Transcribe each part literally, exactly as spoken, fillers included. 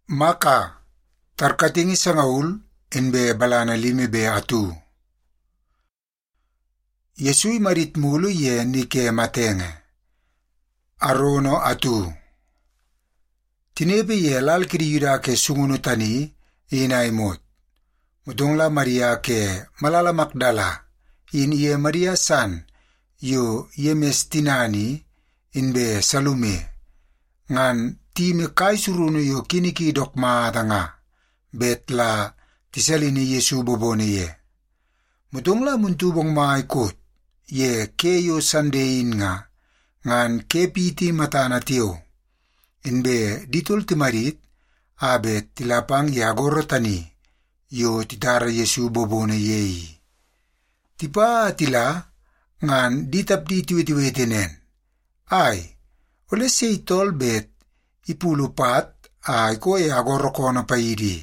Maka, tarkatingi sangaul inbe balana limi be atu. Yesui marit mulu ye nike matenge. Arono atu. Tinebe ye lal kiri yuda ke sungunu tani ina imot. Mudongla Maria ke malala Magdala in ye Maria san yo ye mestinani inbe Salume. Ngan time kai surunu yo kiniki dok maadanga. Bet la tisalini Yesu bobone ye. Mudongla muntubong maikot ye keyo sandein nga. Ngan kepiti matana tiyo. Inbe ditol timarit abet tilapang yagoro tani. Yo titara Yesu bobone yei. Tipa tila ngan ditap ditiwitiwitinen. Ay, ole seitol bet ipulupat ay ko e agoro kono paidi.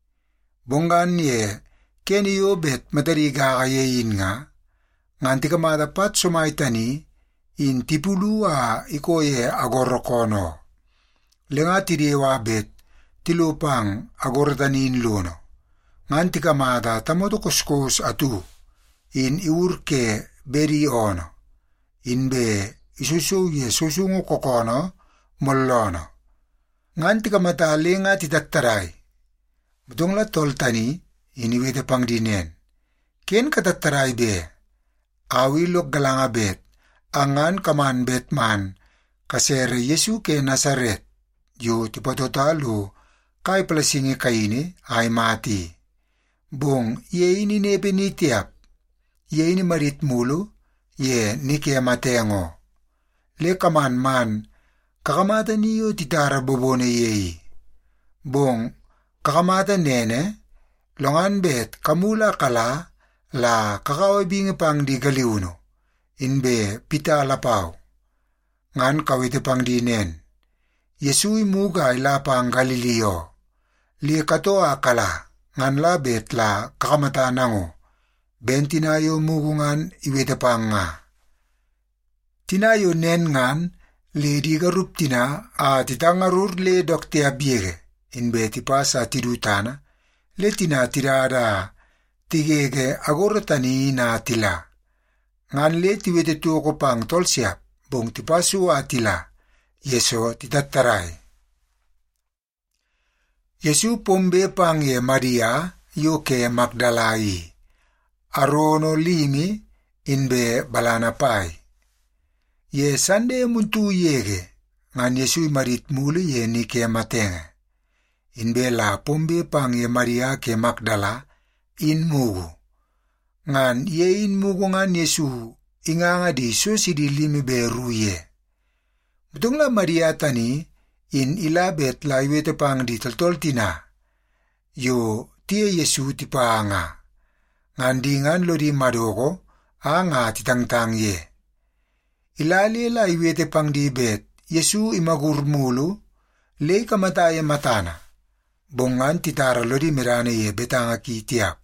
Bonggan ye keni yo bet matariga kayein nga. Ngan tikamada pat sumaitani in tipulu a iko ye agoro kono. Lenga tidewa bet tilupang agoro tanin luno. Ngan tikamada tamoto kuskos atu in iurke beri ono. Inbe isusu ye susungo kokono molono. Ngan tikamata lenga titattaray. Budongla toltani iniwete pang dinen. Ken katattaray be. Awilok galanga bet. Angan kaman bet man. Kasere Yesu ke Nazaret. Yo tipatotalu kay palasingi kaini ay mati. Bong ye ini nebe ni tiap. Ye ini marit mulu. Ye nike matengo. Le kaman man. Kakamata niyo titara bobone yei. Bong kakamata nene. Longan bet kamula kala. La kakawabingi pang di galiuno. Inbe pita lapaw. Ngan kawite pang dinen. Yesui muga ila pang Galileo. Li katoa kala. Ngan la bet la kakamata nango. Bentinayo mugungan iwete pang nga. Tinayo nen ngan le di garup tina a titangarur le dokte abiege. Inbe tipasa tidutana. Le tina tirada tigege agorotani na tila. Ngan le tiwete tuoko pang tolsiap. Bong tipasu atila. Yeso titattaray. Yesu pombe pang ye Maria yo ke Magdalai. Arono limi inbe balana pai. Ye sande muntu yege. Ngan Yesu marit mulu ye nike matenge. Inbe la pombe pang ye Maria ke Magdala in mugu. Ngan ye in mugu ngan Yesu inganga di susidi limi beru ye. Betungla Maria tani in ilabet la iwete pang di toltol tina. Yo tie Yesu tipaanga. Ngan dingan lo di madogo anga titangtang ye. Ilali la iwete pang di bet Yesu imagur mulu le kamataya matana. Bongan titara lo di mirane ye betanga ki tiap.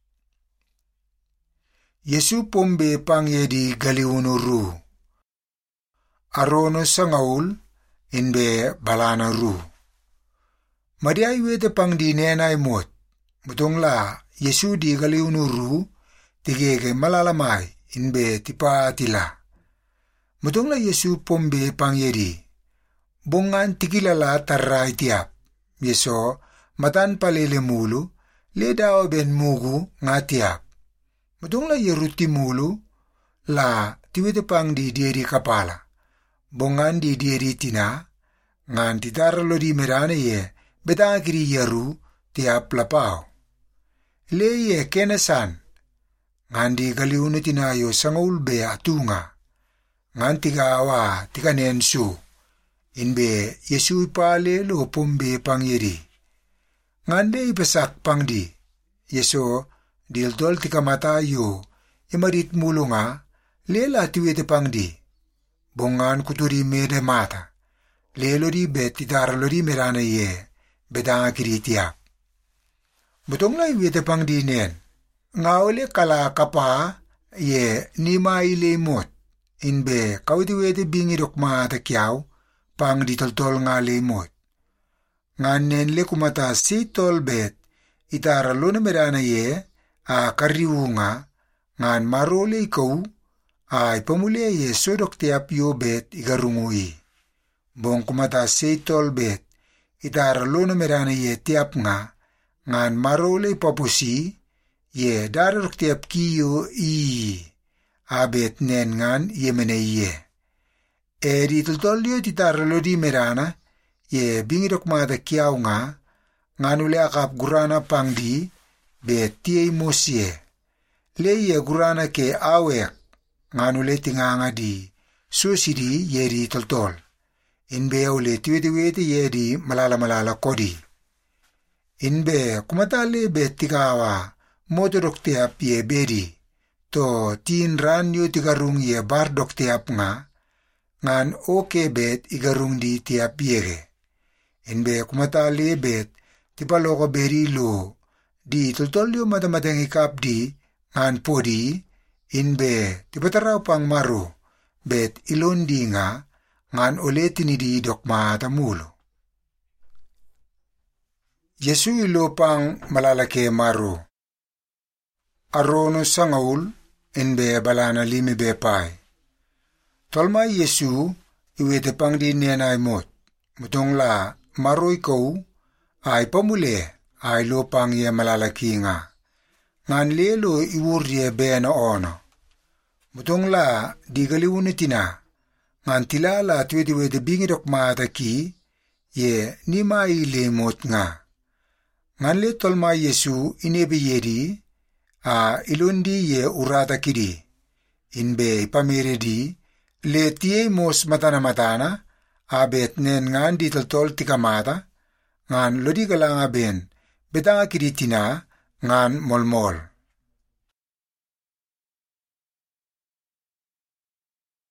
Yesu pombe pang ye di galiuno ru. Arono sangaul inbe balana ru. Maria iwete pang di nenay mot. Mutongla Yesu di galiuno ru tigege malalamay inbe tipa tila. Mutongla Yesu pombe pang ye di. Bongan tikilala taray tiap. Yeso matan palele mulu le dao ben mugu nga tiap. Mutongla yeruti mulu la tiwete pang di dieri kapala. Bongan di dieri tina ngan titara lo di merane ye betang kiri yeru tiap lapao. Le ye kenesan ngan di galiuno tina yo sangaul be atunga. Ngan tiga awa tika nensu. Inbe Yesu ipale lo pombe pang yeri. Ngan le ipasak pang di. Yeso dildol tika mata yo imarit mulu nga lela tiwete pang di. Bongan kuturi mede mata. Lelo di bet titara lo di merana ye bedanga kiri tiap. Butong la iwete pang di nen. Nga ole kala kapa ye nima ile mot. Inbe kawitiwete bingi dok mata kiaw pang ditoltol nga lemot. ngan nen le kumata si tol bet itara lona merana ye a kariunga ngan marole ikau ay pamule ye sodok tiap yo bet igarungui. Bong kumata si tol bet itara lona merana ye tiap nga ngan marole papusi ye darok tiap kiyo i abet nen ngan yemene ye. E di toltolio titara lodi merana ye bingidok mata kiaw nga nganule akap gurana pangdi bet tiay mosie. Le ye gurana ke awek nganule tinganga di susidi ye di toltol. Inbe ule tiweti-weti ye di malala-malala kodi. Inbe kumatale bet tikawa motodok tiap ye bedi. To tin ran yo tigarung ye bardok tiap nga ngan oke bet igarung di tiap yege. Inbe kumatale bet tipaloko beri lo di toltolyo matamatang ikap di ngan podi inbe tipataraw pang maro bet ilondi nga ngan uletin di dokma tamulo. Yesu ilo pang malalake maro. Arono sangaul inbe balana limi bepai. Tolma Yesu iwete pang di nenay mot. Mutong la maro ikaw ay pamule ay lo pang ye malalaki nga. Ngan lelo iwur ye bena ono. Mutong la di galiwunitina. Ngan tilala tuweti-weti bingidok mata ki ye nima ile mot nga. Ngan le tolma Yesu inebe yedi a ilundi ye urata kidi. Inbe ipamere di le tiye mos matana-matana abet nen ngan di toltol tikamata ngan lodi kalanga ben betanga kidi tina ngan molmol.